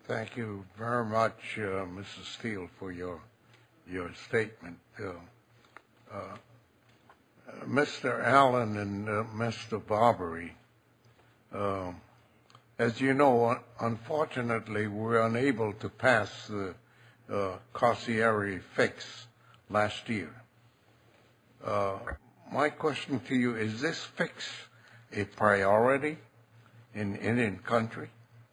Thank you very much, Mrs. Steele, for your statement. Mr. Allen and Mr. Barbary, as you know, unfortunately, we're unable to pass the Carcieri fix last year. My question to you, is this fix a priority in Indian country?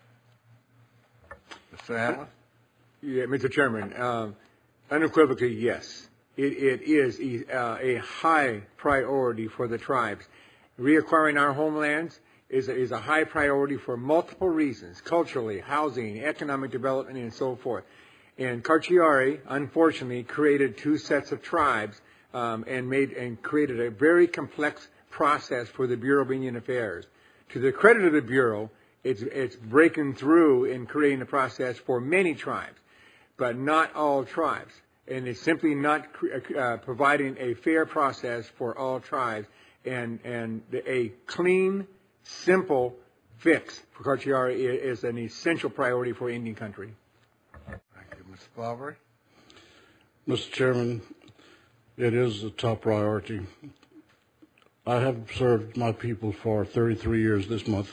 Mr. Allen? Yeah, Mr. Chairman, unequivocally, yes. It is a high priority for the tribes. Reacquiring our homelands is a high priority for multiple reasons, culturally, housing, economic development, and so forth. And Carcieri, unfortunately, created two sets of tribes and created a very complex process for the Bureau of Indian Affairs. To the credit of the Bureau, it's breaking through and creating a process for many tribes, but not all tribes. And it's simply not providing a fair process for all tribes and a clean, simple fix for Carcieri is an essential priority for Indian country. Thank you. Mr. Barbary? Mr. Chairman, it is a top priority. I have served my people for 33 years this month.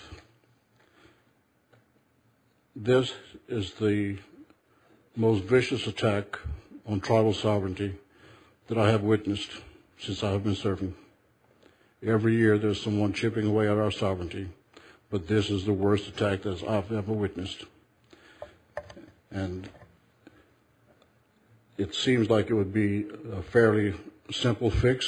This is the most vicious attack on tribal sovereignty that I have witnessed since I have been serving. Every year there's someone chipping away at our sovereignty, but this is the worst attack that I've ever witnessed. And it seems like it would be a fairly simple fix.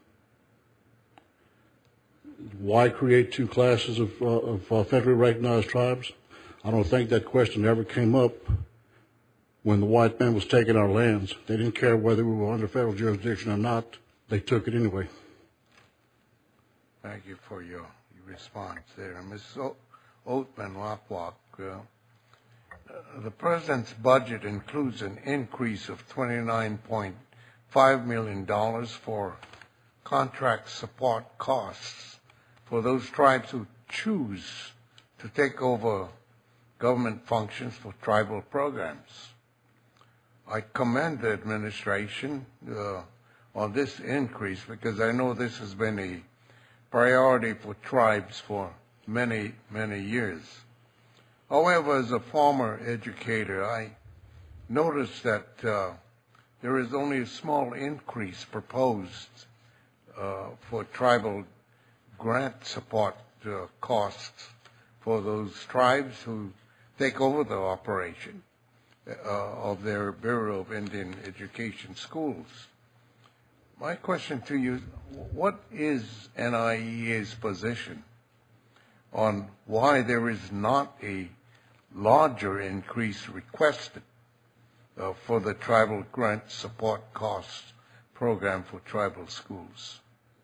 Why create two classes of federally recognized tribes? I don't think that question ever came up when the white man was taking our lands. They didn't care whether we were under federal jurisdiction or not. They took it anyway. Thank you for your response there. Ms. Oatman-Lapwalk, the President's budget includes an increase of $29.5 million for contract support costs for those tribes who choose to take over government functions for tribal programs. I commend the administration on this increase because I know this has been a priority for tribes for many, many years. However, as a former educator, I noticed that there is only a small increase proposed for tribal grant support costs for those tribes who take over the operation of their Bureau of Indian Education schools. My question to you, what is NIEA's position on why there is not a larger increase requested for the Tribal Grant Support Costs program for tribal schools?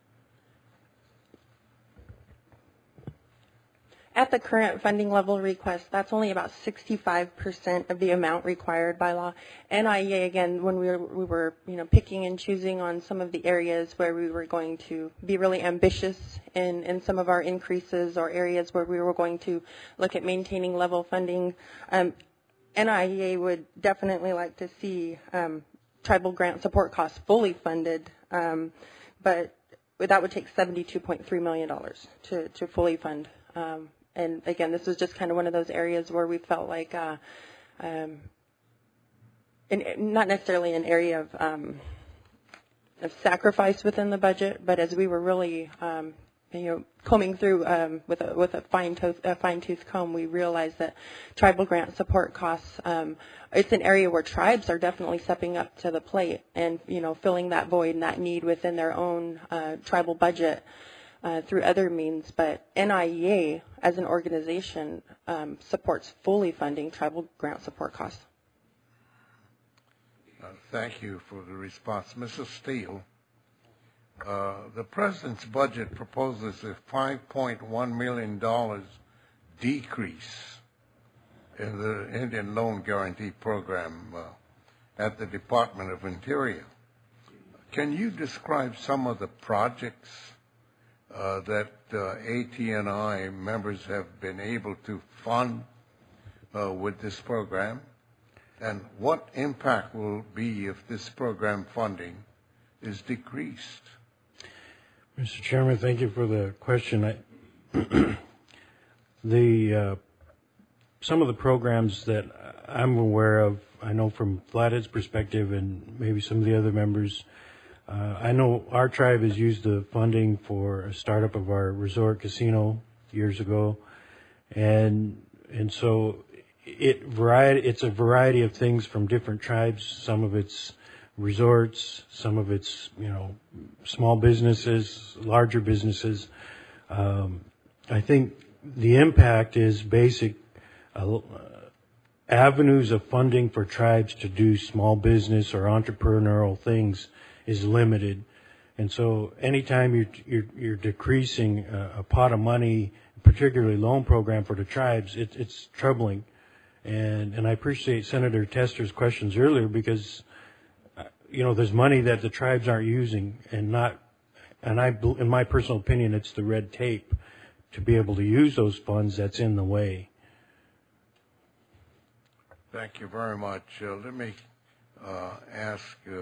At the current funding level request, that's only about 65% of the amount required by law. NIEA, again, when we were picking and choosing on some of the areas where we were going to be really ambitious in some of our increases or areas where we were going to look at maintaining level funding, NIEA would definitely like to see tribal grant support costs fully funded, but that would take $72.3 million to fully fund. And again, this was just kind of one of those areas where we felt like, not necessarily an area of sacrifice within the budget, but as we were really, combing through with a fine-tooth comb, we realized that tribal grant support costs, it's an area where tribes are definitely stepping up to the plate and, filling that void and that need within their own tribal budget. Through other means, but NIEA as an organization supports fully funding tribal grant support costs. Thank you for the response. Mrs. Steele, the President's budget proposes a $5.1 million decrease in the Indian Loan Guarantee Program at the Department of Interior. Can you describe some of the projects that AT&I members have been able to fund with this program? And what impact will be if this program funding is decreased? Mr. Chairman, thank you for the question. Some of the programs that I'm aware of, I know from Flathead's perspective and maybe some of the other members, I know our tribe has used the funding for a startup of our resort casino years ago, and so it's a variety of things from different tribes. Some of it's resorts, some of it's small businesses, larger businesses. I think the impact is basic avenues of funding for tribes to do small business or entrepreneurial things is limited, and so anytime you're decreasing a pot of money, particularly loan program for the tribes, it's troubling. And I appreciate Senator Tester's questions earlier because there's money that the tribes aren't using, in my personal opinion, it's the red tape to be able to use those funds that's in the way. Thank you very much. Let me ask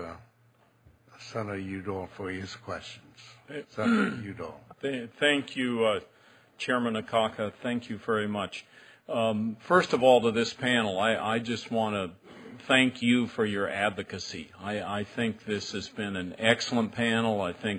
Senator Udall for his questions. Senator Udall. Thank you, Chairman Akaka. Thank you very much. First of all, to this panel, I just want to thank you for your advocacy. I think this has been an excellent panel. I think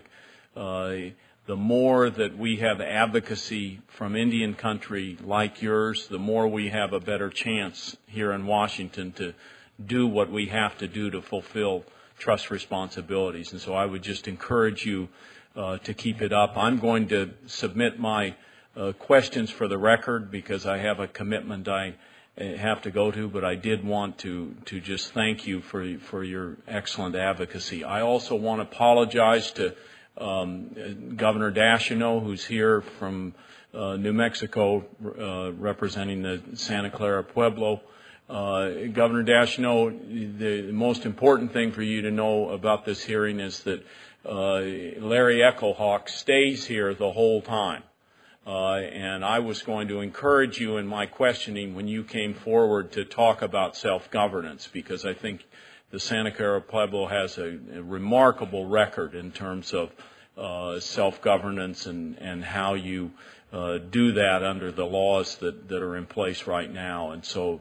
the more that we have advocacy from Indian country like yours, the more we have a better chance here in Washington to do what we have to do to fulfill trust responsibilities. And so I would just encourage you to keep it up. I'm going to submit my questions for the record because I have a commitment I have to go to, but I did want to just thank you for your excellent advocacy. I also want to apologize to Governor Daschino, who's here from New Mexico, representing the Santa Clara Pueblo. Governor Daschino, the most important thing for you to know about this hearing is that Larry Echohawk stays here the whole time. And I was going to encourage you in my questioning when you came forward to talk about self-governance, because I think the Santa Clara Pueblo has a remarkable record in terms of self-governance and how you do that under the laws that are in place right now. And so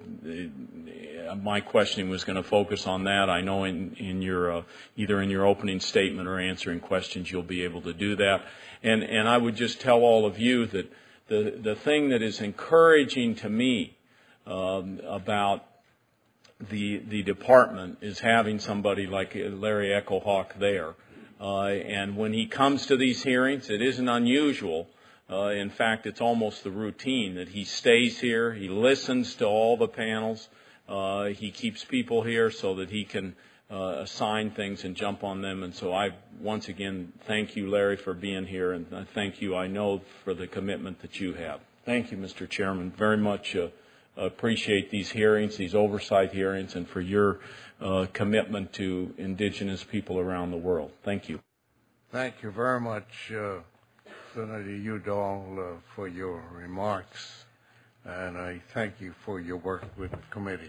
my questioning was going to focus on that. I know in your either in your opening statement or answering questions you'll be able to do that. And I would just tell all of you that the thing that is encouraging to me about the department is having somebody like Larry Echohawk there. And when he comes to these hearings, it isn't unusual. In fact, it's almost the routine that he stays here, he listens to all the panels, he keeps people here so that he can assign things and jump on them. And so I, once again, thank you, Larry, for being here, and I thank you, I know, for the commitment that you have. Thank you, Mr. Chairman. Very much appreciate these hearings, these oversight hearings, and for your commitment to indigenous people around the world. Thank you. Thank you very much, Senator Udall, for your remarks, and I thank you for your work with the committee.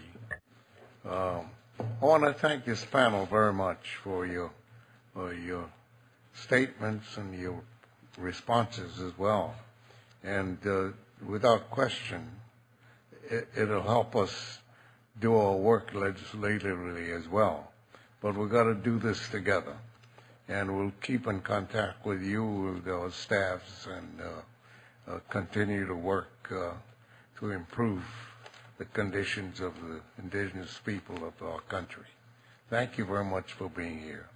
I want to thank this panel very much for your statements and your responses as well. And without question, it'll help us do our work legislatively as well. But we've got to do this together. And we'll keep in contact with you, with our staffs, and continue to work to improve the conditions of the indigenous people of our country. Thank you very much for being here.